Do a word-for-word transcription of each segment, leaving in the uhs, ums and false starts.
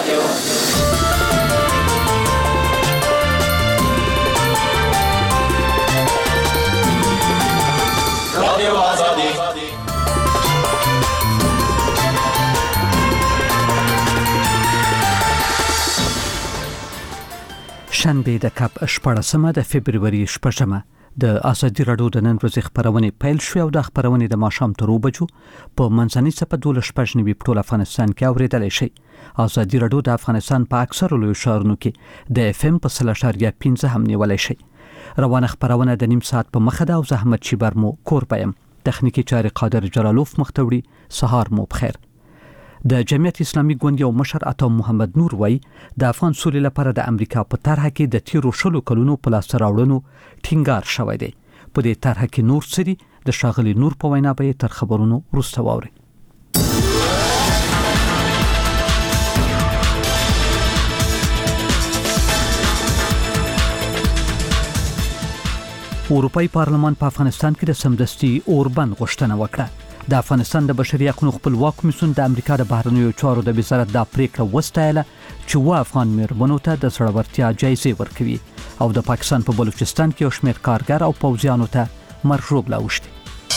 رادیو آزادی. شنبه د کپ شپږمه د فبرवरी شپږمه د ازادي راډیو د نن ورځې خبرونه پیل شو او د خبرونه د ماښام تر وبجو په منځنۍ سپه دوله شپږ نیوي په ټول افغانستان کې اوریدل شي. ازادي راډیو د افغانستان په اکثر لوی ښارونو کې د اف ام په سل اشاریه پنځه هم نیولای شي. روانه خبرونه د نیم ساعت په مخه ده او زحمت شیبر مو کور پیم تخنیکی چاري قادر جلالوف مختوړي. سهار مو بخیر. د جمعیت اسلامي ګوند یو مشر عطا محمد نور وای د افغان سولې لپاره د امریکا په طرحه کې د تیرو شلو کلونو په لاس راوړنو ټینګار شوی دی. په دې طرحه کې نور سری د شاغلي نور په وینا به تر خبرونو وروسته واوري. اروپای پارلمان په افغانستان کې د سمدستي اوربند غوښتنه وکړه. د افغانستان د بشري حقوقو خپلواک کمیسیون د امریکا د بهرنیو چارو د وزارت د پریکړه وستایله چې و افغان میرمنو ته د سړورتیا جایزې ورکوي او د پاکستان په بلوچستان کې یو شمېر کارګر او پوځیانو ته مرجوب لاوښتي.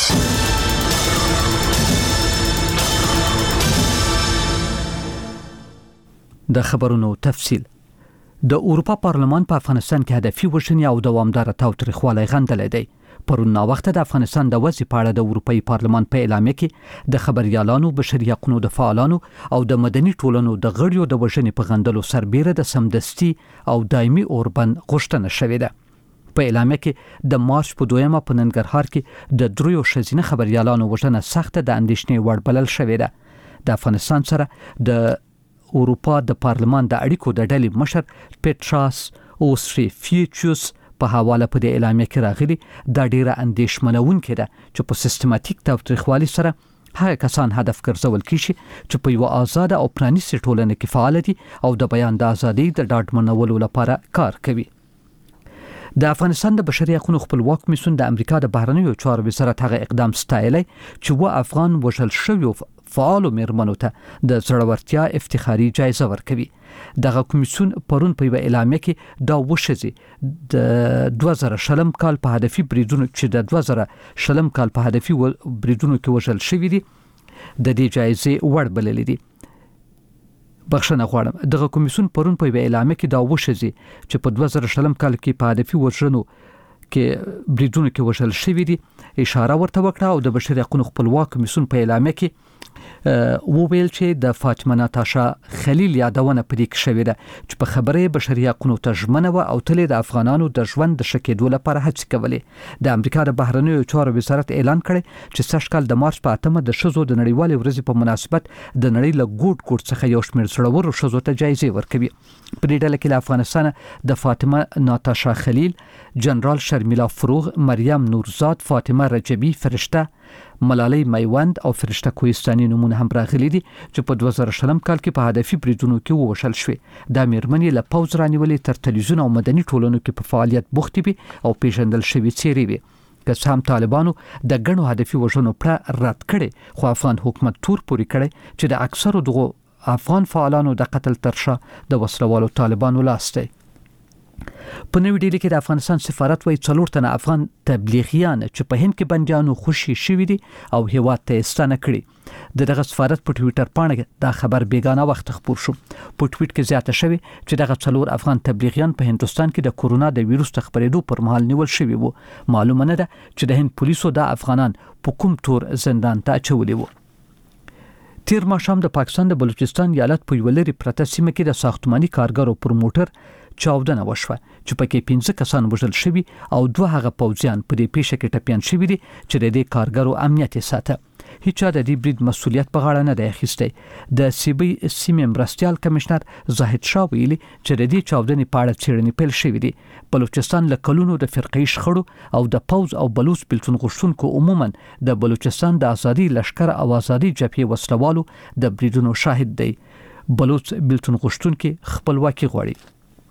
د خبرونو تفصیل. د اروپا پارلمان په افغانستان کې هدفي وژنې او دوامدار تاوتریخوالی غندلی دی. پرون نا وخت د افغانستان د وضع په اړه د اروپאי پارلمان په اعلامیه کې د خبريالانو، بشري حقوقو د فعالانو او د مدني ټولنو د غړیو د وژنې په غندلو سربېره د سمدستي او دایمي اوربند غوښتنه شوې ده. په اعلامیه کې د مارچ په دویمه په ننګرهار کې د دریو ښځینه خبريالانو وژنه سخت د اندېښنې وړ بلل شوې ده. د افغانستان سره د اروپا د پارلمان د اړیکو د ډلې مشر پیټراس اوستریفیچوس په حواله په دې اعلامیه کې راغلي دا ډیره اندېښمنونکې ده چې په سیستماتیک تاوتریخوالي سره هغه کسان هدف ګرځول کیږي چې په یو آزاد او پرانیستې ټولنه کې فعال دي او د بیان د ازادۍ د ډاډمنولو لپاره کار کوي. د افغانستان د بشري حقوقو خپلواک کمیسیون د امریکا د بهرنیو چارو وزارت هغه اقدام ستایلی چې و افغان وژل شوی فعالو میرمنو ته د زړورتیا افتخاري جایزه ورکوي. دغه کمیسیون پرون په یو اعلامیه کې دا وښځي د دوه زره شلم کال په هدفي بریدونو چې د دوه زره شلم کال په هدفي بریدونو کې وژل شوی دي د دې جایزې وړ بللې دي. بخښنه غواړم. دغه کمیسیون پرون په یو اعلامیه کې دا وښځي چې په دوه زره شلم کال کې په هدفي وژنو کې بریدونو کې وژل شوی دي اشاره ورته وکړه او د بشري حقوقو خپلواک کمیسیون په اعلامیه کې وویل چې د فاطمه ناتاشا خلیل یادونه پدې کې شوې ده چې په خبره بشري حقوقو ته ژمنه و او تل د افغانانو د ژوند د شکېدو لپاره هڅې کولې. د امریکا د بهرنیو چارو وزارت اعلان کړی چې سږ کال د مارچ په اتمه د ښځو د نړیوالې ورځې په مناسبت د نړۍ له ګوټ ګوټ څخه یو شمېر زړورو ښځو ته جایزې ورکوي. په دې ډله کې له افغانستان د فاطمه ناتاشا خلیل، جنرال شرمیلا فروغ، مریم نورزاد، فاطمه رجبی، فرشته ملالۍ میوند او فرشته کوهستاني نمونه هم راغلي دي چې په دوه زره شلم کال کې په هدفي بریدونو کې ووژل شوې. دا میرمنې له پوځ رانیولې تر تلویزیون او مدني ټولنو کې په فعالیت بوختې وي او پیژندل شوې څېرې وي. که څه هم طالبانو د ګڼو هدفي وژنو پړه رد کړي خو افغان حکومت تور پورې کړي چې د اکثرو دغو افغان فعالانو د قتل تر شا د وسلوالو طالبانو لاس دی. په نوې ډیلي کې د افغانستان سفارت وایي څلور تنه افغان تبلیغیان چې په هند کې بندیانو خوشي شوي دي او هیواد ته ستانه کړي. د دغه سفارت په ټویټر باندې دا خبر بیگانه وخت خبر شو. په ټویټ کې زیاته شوی چې دغه څلور افغان تبلیغیان په هندستان کې د کورونا د وایروس د خپرېدو پر مهال نیول شوي وو. معلومه نه ده چې د هند پولیسو د افغانان په کوم تور زندان ته اچولي وو. تیر ماښام د پاکستان د بلوچستان ایالت په یو لري پرته سیمه کې د ساختماني کارګرو پر موټر چاودنه وشوه چې پکې پنځه کسان وژل شوي او دوه هغه پوځیان په دې پیښه کې ټپیان شوي دي چې د دې کارګرو امنیت یې ساته. هیڅ د دې برید مسؤلیت په غاړه نه دی اخیستی. د سیبی سیمې مرستیال کمشنر زاهد شاه ویلي چې د دې چاودنې په اړه څېړنې پیل شوې دي. بلوچستان له کلونو د فرقه‌ای شخړو او د پوځ او بلوچ بلتون غوښتونکو عموما د بلوچستان د ازادي لشکر او ازادي جبهې وسلوالو د بریدونو شاهد دی. بلوچ بلتون غوښتونکي خپلواکي غواړي.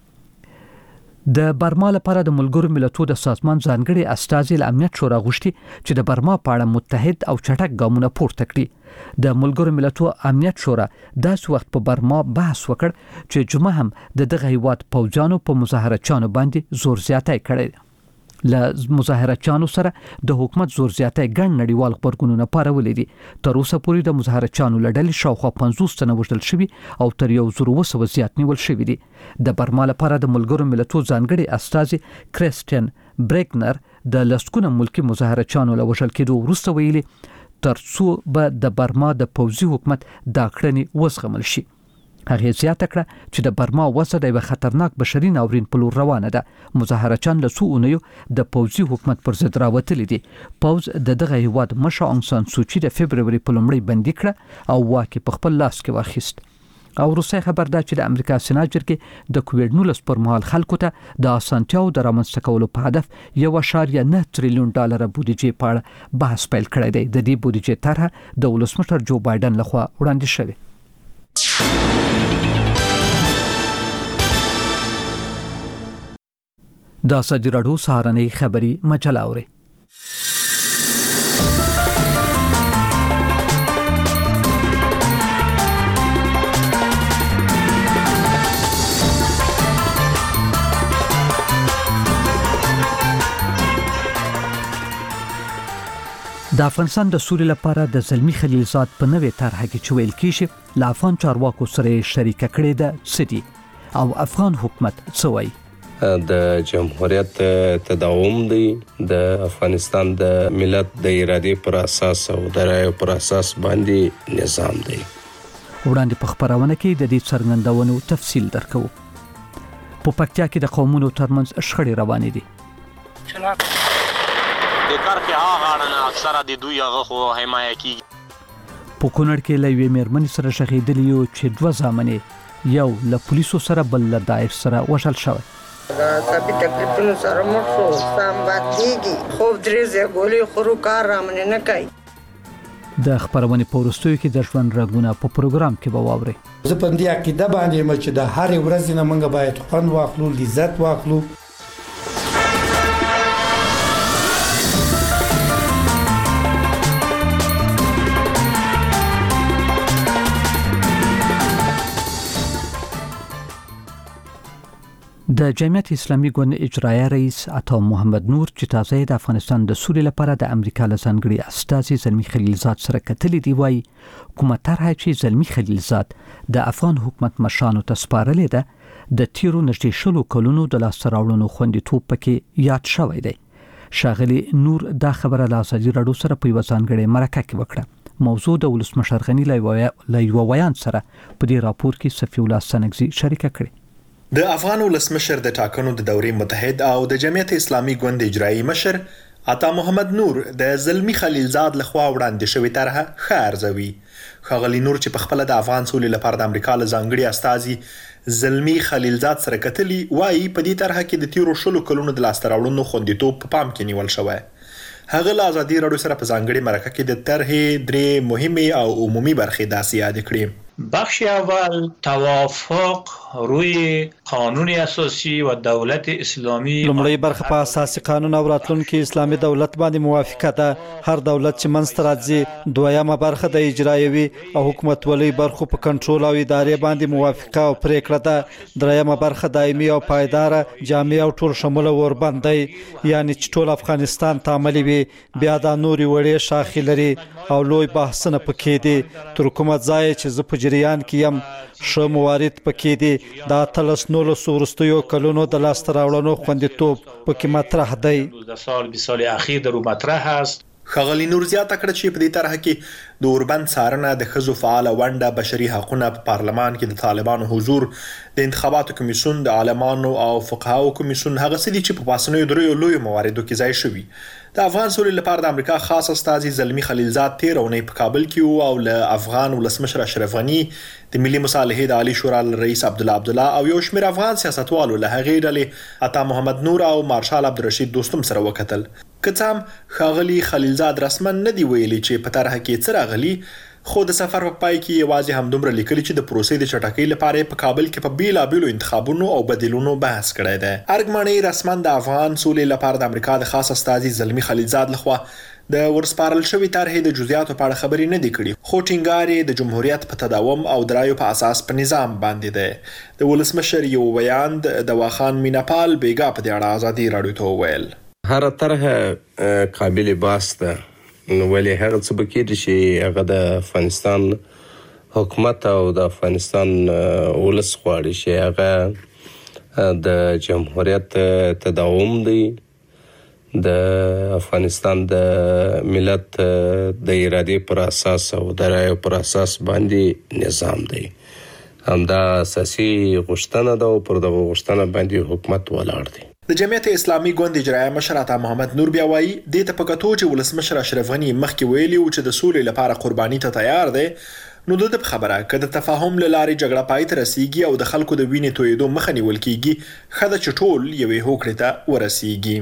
د برما لپاره د ملګرو ملتونو د سازمان ځانګړي استازي له امنیت شورا غوښتي چې د برما په اړه متحد او چټک ګامونه پورته کړي. د ملګرو ملتونو امنیت شورا داس وخت په برما بحث وکړ چې جمعه هم د دغه هیواد پوځیانو په مظاهرچانو باندې زور زیاتی کړی ل مظاهرچانو سره د حکومت زور زیاتی ګڼ نړیوال خبرګونونه پارولې دي تر اوسه پورې د مظاهرچانو لړل شاوخوا پنځوس تنه وژل شوي او تر یو زر اوه سوه زیات نیول شوي دي د برما لپاره د ملګرو ملتونو ځانګړي استازي کریسټین برګنر د لسکونه ملکی مظاهرچانو له وژل کېدو وروسته ویلي ترڅو به د برما د پوځي حکومت دا کړنې وزغمل شي هغه زیاته کړه چې د برما وسه د خطرناک بشري ناورین په لور روانه ده مظاهرچان له څو اونیو د پوځي حکومت پر ضد راوتلي دي پوځ د دغه هیواد مشر اونګ سان سوچي د فبرवरी په لومړۍ بندي کړه او واکه په خپل لاس کې واخیست او روسي خبر ده چې د امریکا سېنات جرګې د کووډ نولس پر مهال خلکو ته د اسانتیاو د رامنځته کولو په هدف یو اشاریه نه تریلیون ډالر بودیجې په اړه بحث پیل کړی دی د دې بودیجې طرحه د ولسمشر جو بایدن لخوا وړاندې شوې دا ساجي راډیو سهارنۍ خبري مجله اوري د افغانستان د سولې لپاره د زلمی خلیلزاد په نوې طرحه کې چې ویل کېږي له افغان چارواکو سره شریک کړي ده سدي او افغان حکومت څه وایي د جمهوریت تداوم دی د افغانستان د ملت د ارادې پر اساس او د رایو پر اساس باندې نظام دی وړاندې په خبرونه کې د دې څرګندونو تفصیل درکو په پکتیا کې د قومونو ترمنځ شخړې روانې دي د کرخې هغه اړه اکثره د دوی هغه خو حمایه کیږي په کونړ کې له یوې مېرمنې سره شهیدلې یو چې دوه زامنې یو له پولیسو سره بل له داعش سره وژل شوی دا طبي تکلیفونو سره مخ شو سم باتېږي خوب درې ځای ګولې خورو کار رامنې نه کوي د خبرونې په وروستیو کې د ژوند رګونه په پروګرام کې به واورئ زه په دې عقیده باندې یم چې د هرې ورځې نه موږ باید خوند واخلو لذت واخلو د جمعیت اسلامي ګوند اجرایي رئیس عطا محمد نور چې تازه د افغانستان د سولې لپاره د امریکا له ځانګړي استازي زلمی خلیلزاد سره کتلې دی وایي کومه طرحه چې زلمی خلیلزاد د افغان حکومت مشرانو ته سپارلې ده د تیرو نږدې شلو کلونو د لاسته راوړنو خوندیتوب پکې یاد شوی دی ښاغلي نور دا خبره له ازادي راډیو سره په یوه ځانګړې مرکه کې وکړه موضوع د ولسمشر غني له یوه ویان سره په دې راپور کې صفي الله سنگزي شریکه کړې د افغان ولسمشر د ټاکنو د دورې متحد او د جمعیت اسلامي ګوند اجرایي مشر عطا محمد نور د زلمی خلیلزاد لخوا وړاندې شوې طرحه ښه ارزوي ښاغلي نور چې په خپل د افغان سولې لپاره د امریکا له ځانګړي استازي زلمی خلیلزاد سره کتلي وایي په دې طرحه کې د تیرو شلو کلونو د لاسته راوړنو خوندیتوب په پام کې نیول شوی هغه له ازادي راډیو سره په ځانګړي مرکه کې د طرحې درې مهمې او عمومي برخې داسې یاد کړې بخش اول توافق روی قانون اساسی و دولت اسلامی لومړی برخه په اساسي قانون او راتلونکي اسلامي دولت باندې موافقه ده هر دولت چې منځته راځي دویمه برخه د اجرایوي او حکومتولۍ برخو په کنټرول او ادارې باندې موافقه او پریکړه ده دریمه برخه دایمي او پایدار جامع او ټول شموله وربند دی یعنی چې ټول افغانستان تعاملي وي بیا د نوري وړې شاخې لري او لوی بحثونه پکې دي تر کومه ځای چې زه په جریان کې یم ښه موارد پکې دي د اتلس نولس وروستیو کلونو د لاسته راوړنو خوندیتوب پکې مطرح دی د سال بیست سال اخیر در مطرح است ښاغلي نور زیاته کړه چې په دې طرحه کې د اوربند څارنه د ښځو فعاله ونډه بشري حقونه په پارلمان کې د طالبانو حضور د انتخاباتو کمیسیون د عالمانو او فقهاو کمیسیون هغه څه دي چې په پاسنیو دریو لویو مواردو کې ځای شوي د افغان سولې لپاره د امریکا خاص استازي زلمی خلیلزاد تیر اونۍ په کابل کې او له افغان ولسمشر اشرف غني د ملي مصالحې د عالی شورا رئیس عبدالله عبدالله او یو شمېر افغان سیاستوالو له هغې ډلې عطا محمد نور او مارشال عبدالرشید دوستم سره وکتل که څه هم ښاغلي خلیلزاد رسما نه دی ویلي چې په طرحه کې څه راغلي خو د سفر په پای کې یوازې همدومره لیکلي چې د پروسې د چټکۍ لپاره په کابل کې په بیلابیلو انتخابونو او بدیلونو بحث کړی دی ارګماني رسما د افغان سولې لپاره د امریکا د خاص استازي زلمی خلیلزاد لخوا د ورسپارل شوې طرحې د جزئیاتو په اړه خبرې نه دي کړي، خو ټینګار یې د جمهوریت په تداوم او درایو په اساس په نظام باندې دی. د ولسمشر یو ویاند دواخان میناپال بیګا په دې اړه ازادي راډیو ته وویل هر طرحه قابل باس ده، ولې هغه څه به کېږي چې هغه د افغانستان حکومت او د افغانستان ولس غواړي چې هغه د جمهوریت تداوم دی، د افغانستان د ملت د ارادې پر اساس او د رایو پر اساس باندې نظام دی. همدا اساسي غوښتنه ده او پر دغه غوښتنه باندې حکومت ولاړ دی. د جمعیت اسلامي ګوند اجرایه مشر عطا محمد نور بیا وایي دې ته په کتو چې ولسمشر اشرف غني مخکې ویلي و چې د سولې لپاره قرباني ته تیار دی، نو د خبره که د تفاهم له لارې جګړه پای ته رسیږي او د خلکو د وینې تویېدو مخه نیول کیږي، ښه ده چې ټول یوې هوکړې ته ورسیږي.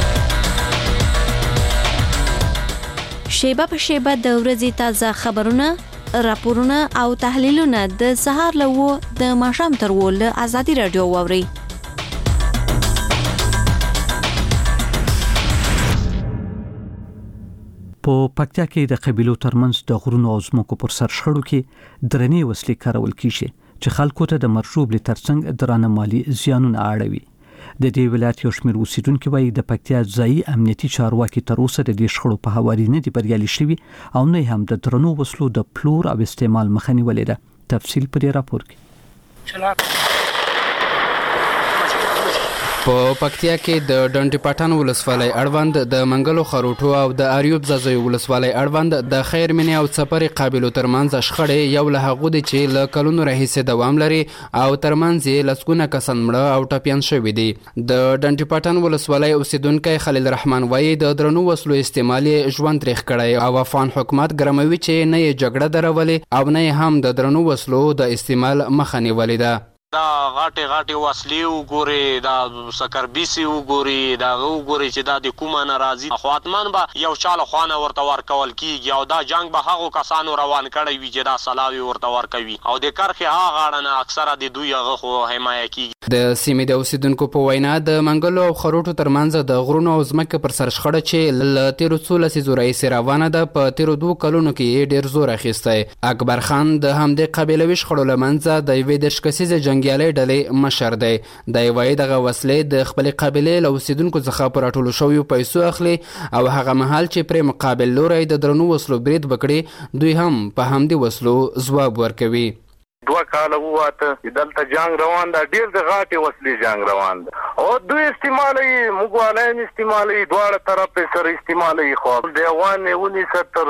شیبه په شیبه د ورځې تازه خبرونه، راپورونه او تحلیلونه د سهار له اوه د ماښام تر اوه له ازادي راډیو واورئ. په پکتیا کې د قبیلو ترمنځ د غرونو او ځمکو پر سر شخړو کې درنې وسلې کارول کیږي چې خلکو ته د مرشوب لترڅنګ درانه مالی زیانونه اړوي. د دې ولایت یو شمېر اوسیدونکو وایي د پکتیا ځایي امنیتي چارواکي تر اوسه د دې شخړو په هواري نه دي بریالي شوي او نه هم د درنو وسلو د پلور او استعمال مخه نیولې ده. تفصیل په دې راپور کې. په پکتیا کې د ډنډ پټان ولسوالۍ اړوند د منګلو خروټو او د اریوب زازوی ولسوالۍ اړوند د خیر منی او څپرې قابلو ترمنځ شخړې یو له هغو دي چې له کلونو راهیسې دوام لري او ترمنځ یې لسګونه کسان مړه او ټپیان شوي دي. د ډنډ پټان ولسوالۍ اوسیدونکی خلیل رحمان وایي د درنو وسلو استعمال یې ژوند تریخ کړی او افغان حکومت ګرموي چې نه یې جګړه درولې او نه هم د درنو وسلو د استعمال مخه نیولې ده. دا غاټه غاټه وسلې وګوري، دا سکربيسي وګوري، دا وګوري چې دا د کومه ناراضي خواتمان به یو چاله خوانه ورته ورکول کیږي او دا جنگ به هغه کسانو روان کړي وي چې دا سلاوي ورته ورکوي او د کرخه هغه غاړه اکثره د دوی هغه خو حمایه کیږي. د سیمې د اوسیدونکو په وینا د منګلو او خروټو ترمنځ د غرونو او ځمکې پر سر شخړه چې ل تیرو څو لسیزو راهیسې روانه ده په تیرو دوه کلونو کې ډیر زور اخیستی. اکبر خان د همدې قبیلوي شخړو له منځه د یوې دېرش کسیزې جنګیالۍ ډلې مشر دی. دی وایي دغه وسلې د خپلې قبیلې له اوسیدونکو څخه په راټولو شویو پیسو اخلي او هغه مهال چې پرې مقابل لوری د درنو وسلو برید وکړي دوی هم په همدې وسلو ځواب ورکوي. دوه کاله وواته چې دلته جنگ روان ده، ډېر د غاټې وسلې جنگ روان ده او دوی استعمالوي، موږ والا هم استعمالوي، دواړه طرف یې سره استعمالوي. خو د افغان ونیسه تر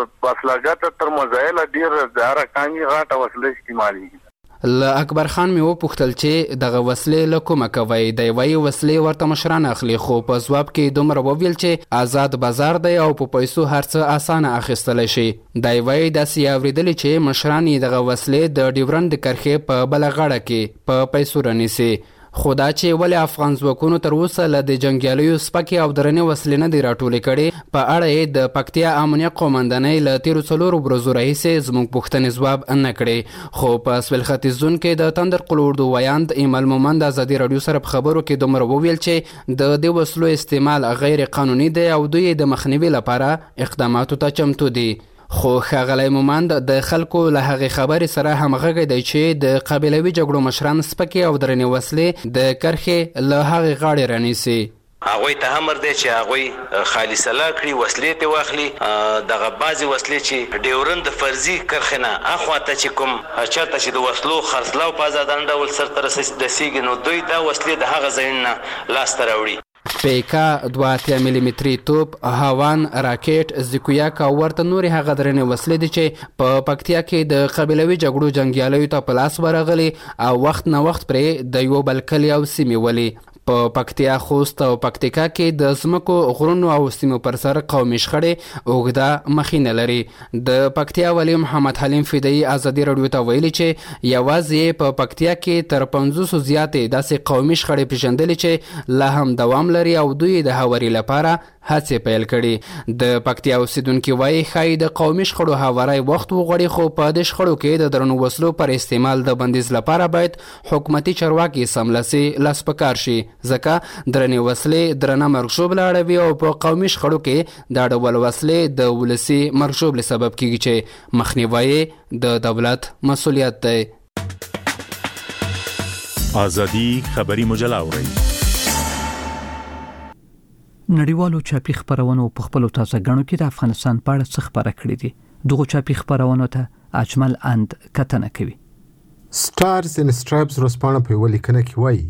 وسلګته تر مزایله ډېر د هره کامي غاټه وسله استعمالېږي. له اکبر خان مې وپوښتل چې دغه وسلې له کومه کوي. دی وایي وسلې ورته مشران اخلي خو په ځواب کې دومره وویل چې آزاد بازار دی او په پیسو هر څه اسانه اخیستلی شي. دی وایي داسې اورېدلي چې مشران یې دغه وسلې د ډیورنډ د کرښې په بله غاړه کې په پیسو رانیسي. خو دا چې ولې افغان ځواکونو تر اوسه له د جنګیالیو سپکې او درنې وسلې نه دي راټولې کړې په اړه یې د پکتیا امنیه قومندانۍ له تیرو څلورو ورځو راهیسې زموږ پوښتنې ځواب نه کړې. خو په سویل ختیځ زون کې د تندر قل اردو ویاند ایمل مومند ازادي راډیو سره په خبرو کې دومره وویل چې د دې وسلو استعمال غیر قانوني دی او دوی د مخنیوي لپاره اقداماتو ته چمتو دي. خو ښاغلی مومند د خلکو له هغې خبرې سره همغږی دی چې د قبیلوي جګړو مشران سپکې او درنې وسلې د کرښې له هغې غاړې رانیسي. هغوی ته امر دی چې هغوی خالي سلا کړي، وسلې ته واخلي. دغه بعضې وسلې چې ډیورن د فرضي کرښې نه اخواته چې کوم چېرته چې د وسلو خرڅلاو په ازادانه ډول سرته رسېږي نو دوی دا وسلې د هغه ځایونو نه لاسته راوړي. پیکا دوه اتیا ملي متري توپ، هاوان، راکټ، زیکویاک او ورته نورې هغه درنې وسلې دي چې په پکتیا کې د قبیلوي جګړو جنګیالیو ته په لاس ورغلي او وخت نه وخت پرې د یو بل کلي او سیمې ولي. په پکتیا، خوست او پکتیکا کې د ځمکو، غرونو او سیمو پر سر قومي شخړې اوږده مخینه لري. د پکتیا والي محمد حلیم فدایي ازادي راډیو ته ویلي چې یوازې په پکتیا کې تر پنځوسو زیاتې داسې قومي شخړې پېژندلې چې لا هم دوام لري او دوی د هواري لپاره هڅې پیل کړي. د پکتیا اوسیدونکي وایي ښایي د قومي شخړو هواری وخت وغواړي، خو په دې شخړو کې د درنو وسلو پر استعمال د بندیز لپاره باید حکومتي چارواکي سملاسي لاس په کار شي، ځکه درنې وسلې درنه مرګ ژوبله اړوي او په قومي شخړو کې دا ډول وسلې د ولسي مرګ ژوبلې سبب کیږي چې مخنیوی د دولت مسؤلیت دی. آزادی خبری مجله اورئ. نړیوالو چاپی خبرونو په خپل تازه غنو کې د افغانستان په اړه څه خبره کړې دي. دغه چاپی خبرونو ته اجمل اند کتنه کوي. سټارز ان سټرایپز ورځپاڼه په یوه لیکنه کې وایي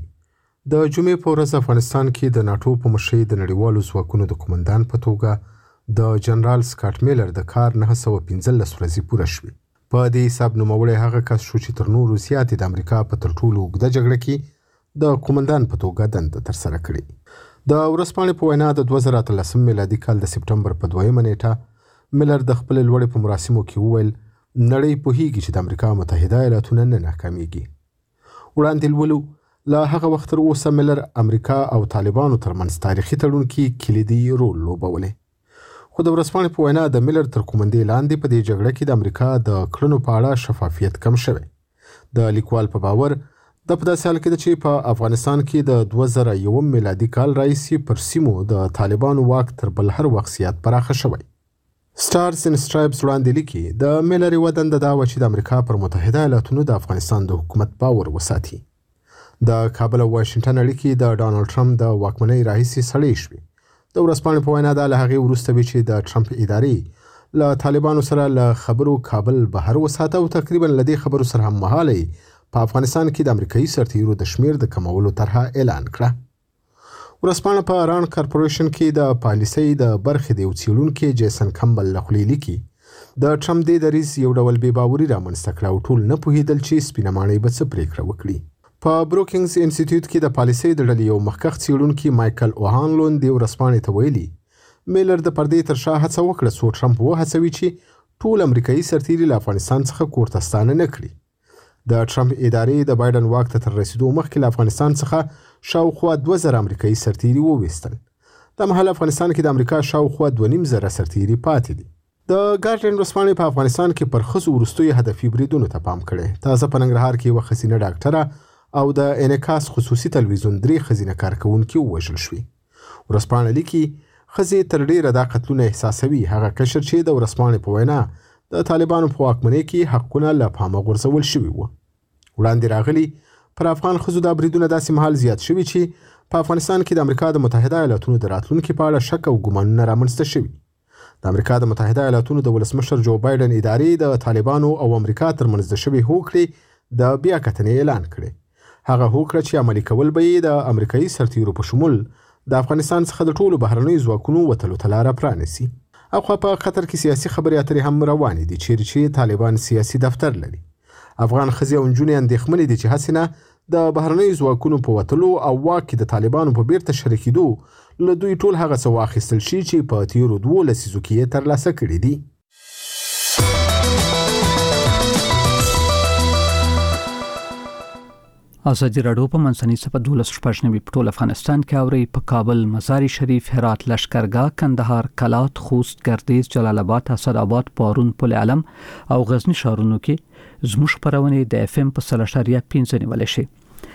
د جمعې په ورځ افغانستان کې د ناټو په مشرۍ د نړیوالو ځواکونو د قومندان په توګه د جنرال سکاټ میلر د کار نهه سوه پنځلس ورځې پوره شوې. په دې حساب نوموړی هغه کس شو چې تر نورو زیاتې د امریکا په تر ټولو اوږده جګړه کې د قومندان په توګه دنده ترسره کړې. د ورځپاڼې په وینا د دوه زره اتلسم میلادي کال د سپټمبر په دویمه نیټه میلر د خپلې لوړې په مراسمو کې وویل نړۍ پوهیږي چې د امریکا متحده ایالاتونه نه ناکامیږي. وړاندې لولو له هغه وخت تر اوسه میلر امریکا او طالبانو ترمنځ تاریخي تړون کې کلیدي رول لوبولی. خو د ورځپاڼې په وینا د میلر تر قومندې لاندې په دې جګړه کې د امریکا د کړنو په اړه شفافیت کم شوی. د لیکوال په باور د په داسې حال کې ده چې په افغانستان کې د دوه زره یوم میلادي کال راهیسې پر سیمو د طالبانو واک تر بل هر وخت زیات پراخه شوی. سټارز ان سټرایپز وړاندې لیکي د میلر یوه دنده دا وه چې د امریکا پر متحده ایالاتونو د افغانستان د حکومت باور وساتي. د کابل او واشنګټن اړیکې د ډانلډ ټرمپ د واکمنۍ راهیسې سړې شوې. د ورځپاڼې په وینا دا له هغې وروسته وي چې د ټرمپ ادارې له طالبانو سره له خبرو کابل بهر وساته او تقریبا له دې خبرو سره هممهاله په افغانستان کې د امریکایي سرتیرو د شمیر د کمولو طرحه اعلان کړه. ورځپاڼه په رانډ کارپوریشن کې د پالیسۍ د برخې د یو څېړونکي جیسن کمبل له خولې لیکي د ټرمپ دې دریځ یو ډول بې باوري رامنځته کړه او ټول نه پوهېدل چې سپینه ماڼۍ به څه پرېکړه وکړي. په بروکینګز انسټیټیوټ کې د پالیسۍ د ډلې یو مخکښ څېړونکي مایکل اوهانلون دې ورځپاڼې ته ویلي میلر د پردې تر شا هڅه وکړه څو ټرمپ وهڅوي چې ټول امریکایي سرتیري له افغانستان څخه کورته ستانه نه کړي. د ټرمپ ادارې د بایډن واک ته تر رسیدو مخکې له افغانستان څخه شاوخوا دوه زره امریکایي سرتیري وویستل. د مهال افغانستان کې د امریکا شاوخوا دوه نیم زره سرتیري پاتې دي. د ګارډین ورځپاڼې په افغانستان کې پر ښځو وروستیو هدفي بریدونو ته پام کړی. تازه په ننګرهار کې یوه ښځینه ډاکټره او د انعکاس خصوصي تلویزیون درې ښځینه کارکوونکي ووژل شوي. ورځپاڼه لیکي ښځې تر ډیره دا قتلونه احساسوي، هغه قشر چې د ورځپاڼې په وینا د طالبانو په واکمنۍ کې حقونه له پامه غورځول شوي وو. وړاندې راغلي پر افغان ښځو دا بریدونه داسې مهال زیات شوي چې په افغانستان کې د امریکا د متحده ایالاتونو د راتلونکي په اړه شک او ګمانونه رامنځته شوي. د امریکا د متحده ایالاتونو د ولسمشر جو بایډن ادارې د طالبانو او امریکا ترمنځ د شوې هوکړې د بیا کتنې اعلان کړی. هغه هوکړه چې عملي کول به یې د امریکایي سرتیرو په شمول د افغانستان څخه د ټولو بهرنیو ځواکونو وتلو ته لاره پرانیسي. اخوا په قطر کې سیاسي خبرې اترې هم روانې دي چیرې چې طالبان سیاسي دفتر لري. افغان ښځې او نجونې اندېښمنې دي چې هسې نه د بهرنیو ځواکونو په وتلو او واک کې د طالبانو په بیرته شریکېدو له دوی ټول هغه څه واخیستل شي چې په تېرو دوو لسیزو کې یې ترلاسه کړي دي. ازادي راډیو په منځنۍ صفحه دولس شپږ نوي په ټول افغانستان کې اوري. په کابل، مزار شریف، هرات، لشکرګاه، کندهار، کلات، خوست، ګردیز، جلال آباد، اسداباد، پارون، پل علم او غزنی ښارونو کې زموږ خبرونه د اف ام په سل اشاریه پنځه نیول شي.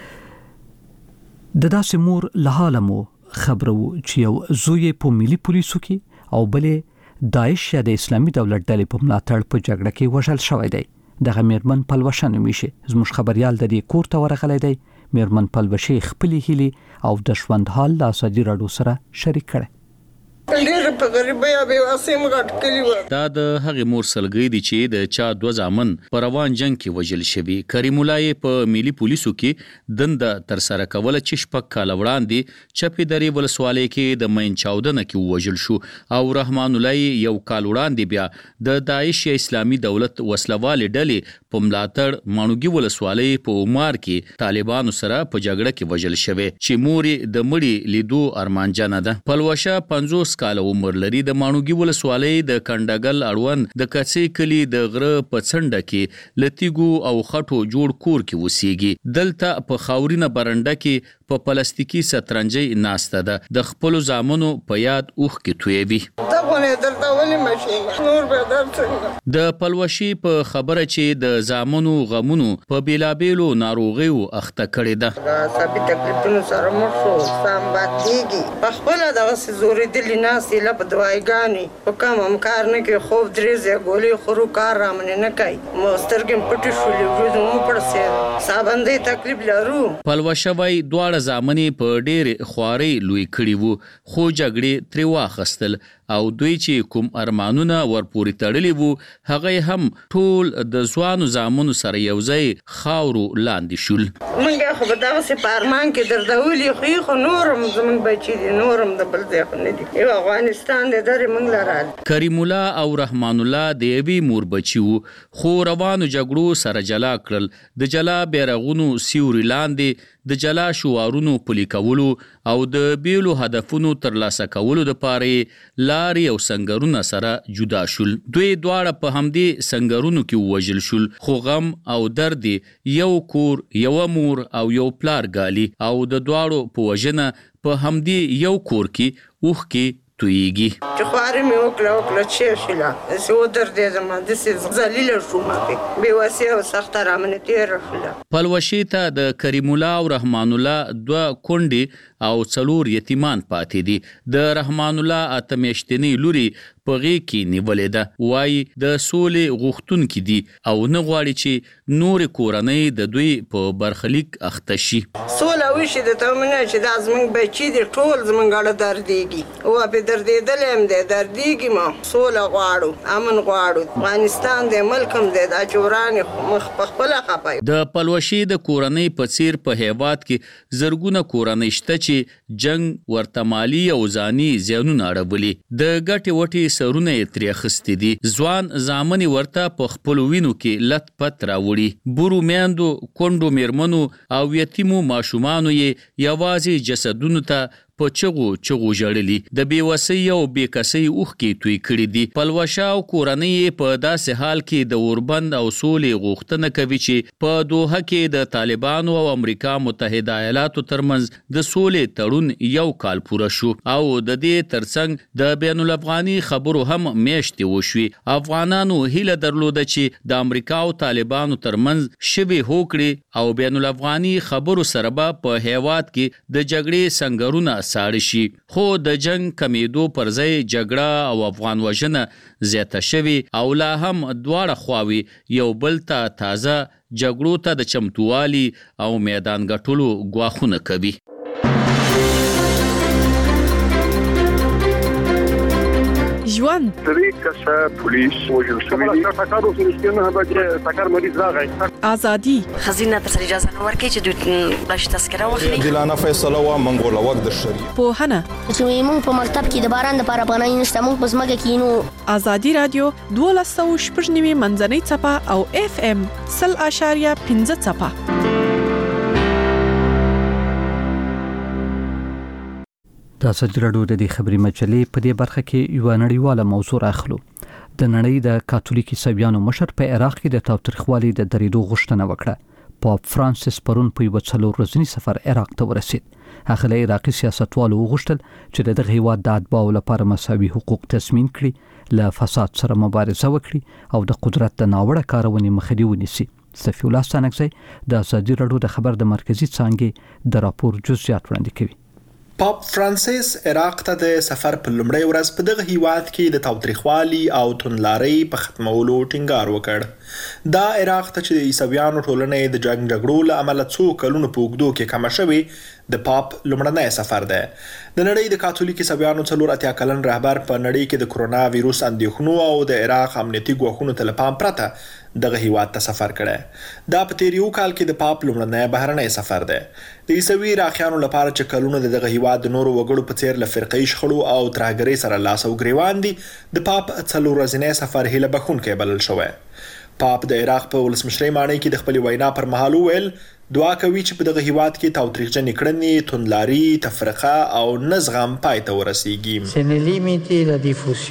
د داسې مور له حاله مو خبرو چې یو زوی په ملي پولیسو کې او بلې داعش یا د اسلامي دولت ډلې په ملاتړ په جګړه کې وژل شوی دی. دغه میرمن پلوشه نومیږي. زموږ خبريال د دې کور ته ورغلی دی. میرمن پلوشي خپلې هیلې او د ژوند حال له ازادي راډیو سره شریک کړي. ډېر په غریبۍ او بېواسۍ مو غټ کړي وو. دا د هغې مور سلګۍ دي چې د چا دوه زامن په روان جنګ کې وژل شوي. کریم الله یې په ملي پولیسو کې دنده ترسره کوله چې شپږ کاله وړاندې چپې درې ولسوالۍ کې د مین چاودنه کې ووژل شو او رحمان الله یو کال وړاندې بیا د داعش یا اسلامي دولت وسلوالې ډلې په ملاتړ ماڼوګي ولسوالۍ په عمار کې طالبانو سره په جګړه کې وژل شوی چې مور د مړي لیدو ارمانجنه ده. پلوشه پنځوس کال عمر لري. د ماڼوګي ولسوالۍ د کنډګل اړوند د کڅې کلی د غره په څنډه کې لتیګو او خټو جوړ کور کې وسیږي. دلته په خاورینه برنډه کې په پلاستیکي سترنجۍ ناسته ده د خپل زامنو په یاد اوخ کې تویوي. دغه درته ولې ماشي نور به درته د پلوشي په خبره چې د زامنو غمونو په بیلابیلو ناروغیو اخته کړې ده. سبي تکلیفونو سره مخ شو سم باتېږي په خپل دغه زوري دلی ناسې له په دوايګانې په کوم هم کار نه کوي خوب درې ګولې خورو کار رامنې نه کوي مو سترګې پټې شولې وروځو مو پړسې سابندې تکلیف لرو. پلوشوي دواړه زامنې په ډېر خواري لوی کړي وو خو جګړې ترې واخستل او دوی چې کوم ارمانونه ورپورې تړلي وو هغه هم ټول د ځوانو زامنو سره یو ځای خاورو لاندې شول. موږ خو به دغسې په ارمان کې دردولي خو خو نورم زموږ بچي دي نورم د بل ځای خو نه دي یو افغانستان دی درې موږ لرال. کریم الله او رحمان الله د یوې مور بچي وو خو روانو جګړو سره جلا کړل د جلا بیرغونو سیوري لاندې د جلا شوارونو پلي کولو او د بیلو هدفونو ترلاسه کولو دپاره لارې او سنګرونه سره جدا شول. دوی دواړه په همدې سنګرونو کې ووژل شول خو غم او درد یو کور یوه مور او یو پلار ګالي او د دواړو په وژنه په همدې یو کور کې اوښ کې تویږي. چې خوارې مې وکړه وکړه چې شله داسې ودردېدم داسې ذلیله شوم پې بېوسې او سخته رامنې تېره شوله. پلوشي ته د کریم الله او رحمان الله دوه کونډې او څلور یتیمان پاتې دي. د رحمان الله اته میاشتنۍ لوري په غېږ کې نیولې ده وایي د سولې غوښتونکي دي او نه غواړي چې نورې کورنۍ د دوی په برخلیک اخته شي. سوله وشي درته ومنه چې دا زموږ بچي دي ټول زموږ اړه دردېږي او پې دردېدلی هم دی دردېږي مو سوله غواړو امن غواړو افغانستان دی ملک هم دی دا چې ورانې مخ په خپله خفه د پلوشي د کورنۍ په څیر په هیواد کې زرګونه کورنۍ شته چې جنگ ورته مالي او ځاني زیانونه اړولي د ګټې وټې سرونه یې ترې اخیستي دي. ځوان زامنې ورته په خپلو وینو کې لت پت راوړي. بورو میندو کونډو میرمنو او یتیمو ماشومانو یې یوازې جسدونو ته په چغو چغو ژړلي د بېوسۍ او بېکسۍ اوښکې توی کړي دي. پلوشه او کورنۍ یې په داسې حال کې د اوربند او سولې غوښتنه کوي چې په دوحه کې د طالبانو او امریکا متحده ایالاتو ترمنځ د سولې تړون یو کال پوره شو او د دې ترڅنګ د بین الافغاني خبرو هم میاشتې وشوي. افغانانو هیله درلوده چې د امریکا او طالبانو ترمنځ شوې هوکړې او بین الافغاني خبرو سره به په هیواد کې د جګړې سنګرونه ساړه شي خو د جنگ کمیدو پر ځای جګړه او افغان وژنه زیاته شوي او لا هم دواړه خواوې یو بل ته تازه جګړو ته د چمتووالي او میدان ګټلو ګواښونه کوي. ژوند درې کسه پولیس وژل شوي دي. ټکر وشو چې نه بچي ټکر مریض راغی. ازادي خزینه تر اجازه نه ورکړي چې دوی بلش تذکره واخلي. عادلانه فیصله و منګول وخت د شریعت. پوهنه چې موږ په مکتب کې د باران د لپاره پناه نشته موږ په ځمکه کې نو. ازادي رادیو دوه سوه شپږ نوي منځنۍ څپه او اف ام سل اشاریه پنځه څپه. د ازادي راډیو د دې خبري مجلې په دې برخه کې یو نړیواله موضوع راخلو. د نړۍ د کاتولیک عیسویانو مشر په عراق کې د تاوتریخوالي د درېدو غوښتنه وکړه. پاپ فرانسیس پرون په یو څلور ورځني سفر عراق ته ورسید. هغه له عراقي سیاستوالو وغوښتل چې د دغه هیواد د اتباعو لپاره مساوي حقوق تضمین کړي، له فساد سره مبارزه وکړي او د قدرت د ناوړه کارونې مخه ونیسي. صفی الله ستانکزی د ازادي راډیو د خبر د مرکزی څانګې د راپور جزئیات وړاندې کوي. پاپ فرانسیس عراق ته د سفر په لومړۍ ورځ په دغه هیواد کې د تاوتریخوالي او توندلارۍ په ختمولو ټینګار وکړ. دا عراق ته چې د عیسویانو ټولنې د جنګ جګړو له امله څو کلونو په اوږدو کې کمه شوې د پاپ لومړنی سفر دی. د نړۍ د کاتولیک عیسویانو څلور اتیا کلن رهبر په نړۍ کې د کرونا ویروس اندېښنو او د عراق امنیتي ګواښونو ته له پام پرته دغه هیواد ته سفر کړی. دا په تیر یو کال کې د پاپ لومړنی بهرنی سفر دی. د عیسوي عراقیانو لپاره چې کلونه د دغه هیواد د نورو وګړو په څیر له فرقه‌ایي شخړو او ترهګرۍ سره لاس او ګریوان دي، د پاپ څلور ورځنی سفر هیله بښونکی بلل شوی. پاپ د عراق په ولسمشرۍ ماڼۍ کې د خپلې وینا پر مهال وویل دعا کوي چې په دغه هیواد کې تاوتریخجنې کړنې، توندلاري، تفرقه او نه زغم پای ته ورسیږي.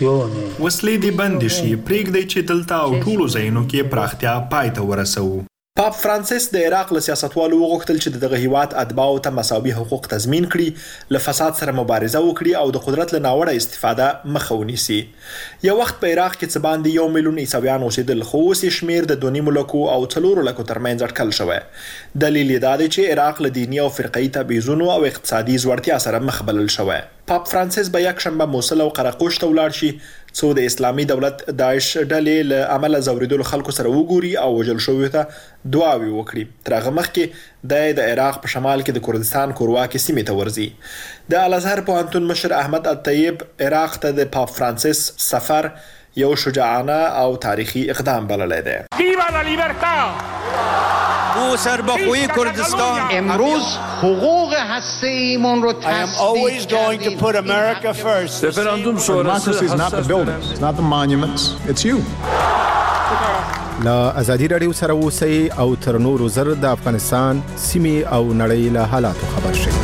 وسلې دې بندې شي، پرېږدئ چې دلته او ټولو ځایونو کې پراختیا پای ته ورسوو. پاپ فرانسیس د عراق له سیاستوالو وغوښتل چې دغه هیواد اتباعو ته مساوي حقوق تضمین کړي، له فساد سره مبارزه وکړي او د قدرت له ناوړه استفاده مخه ونیسي. یو وخت په عراق کې څه باندې یو میلیون عیسویان اوسېدل، خو اوس یې شمېر د دوه نیمو لکو او څلورو لکو ترمنځ اټکل شوی. دلیل یې دا دی چې عراق له دیني او فرقه‌ایي تبعیضونو او اقتصادي ځوړتیا سره مخ بلل شوی. پاپ فرانسیس به یکشنبه موصل او قرقوش ته ولاړ شي څو د اسلامي دولت داعش ډلې له عمله ځورېدلو خلکو سره وګوري او وژل شویو ته دعاوې وکړي. تر هغه مخکې دی د عراق په شمال کې د کردستان کورواکې سیمې ته ورځي. د الازهر پوهنتون مشر احمد الطیب عراق ته د پاپ فرانسیس سفر یو شجاعانه او تاریخی اقدام بللی دی. ویوا لا لیبرتا! او سربخوی کردستان امروز حقوق هسته‌ایمون رو I am always going to put America first. Referendum sonrası Democracy is not the buildings, it's not the monuments, it's you. لا ازادي رادیو سره اوسئ او تر نورو زر د افغانستان سیمې او نړۍ له حالاتو خبر شئ.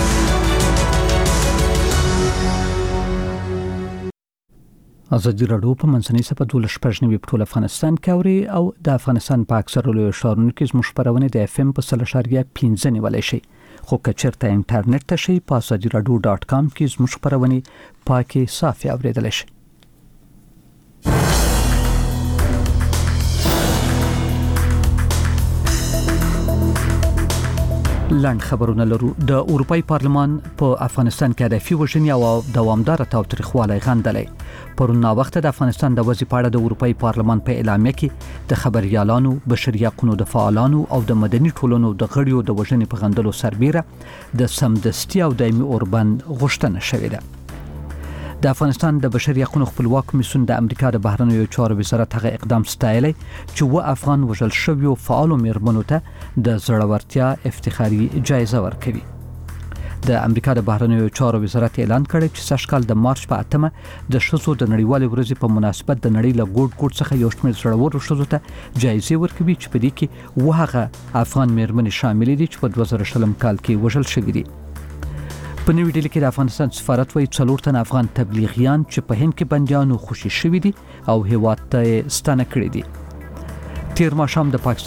ازادي راډیو په منځنۍ صفحه دولس شپږ نوي په ټول افغانستان کې اوري او د افغانستان په اکثرو لویو ښارونو کې زموږ خپرونې د اف ام په سل اشاریه پنځه نیولی شي. خو که چېرته انټرنیټ ته شئ په ازادي راډیو ډاټ کام کې زموږ خپرونې پاکې صافې اورېدلی شئ. لاند خبرونه لرو. د اروپای پارلمان په افغانستان کې هدفي وژنې او دوامداره تاوتریخوالی غندلی. پرون ناوخته د افغانستان د وضع په اړه د اروپای پارلمان په اعلامیه کې د خبريالانو، بشري حقوقو د فعالانو او د مدني ټولنو د غړیو د وژنې په غندلو سربېره د سمدستي او دایمي اوربند غوښتنه شوې ده. د افغانستان د بشري حقوقو خپلواک کمیسیون د امریکا د بهرنیو چارو وزارت هغه اقدام ستایلی چې و افغان وژل شویو فعالو میرمنو ته د زړورتیا افتخاري جایزه ورکوي. د امریکا د بهرنیو چارو وزارت اعلان کړی چې سږ کال د مارچ په اتمه د ښځو د نړیوالې ورځې په مناسبت د نړۍ له ګوټ ګوټ څخه یو شمېر زړورو ښځو ته جایزې ورکوي چې په دې کې و هغه افغان میرمنې شاملې دي چې په دوه زره شلم کال کې وژل شوي دي. په نوې ډیلي کې د افغانستان سفارت وایي څلور تن افغان تبلیغیان چې په هند کې بندیانو خوشي شوي دي او هیواد ته ستانه کړي دي. تیر ماښام د پاکستان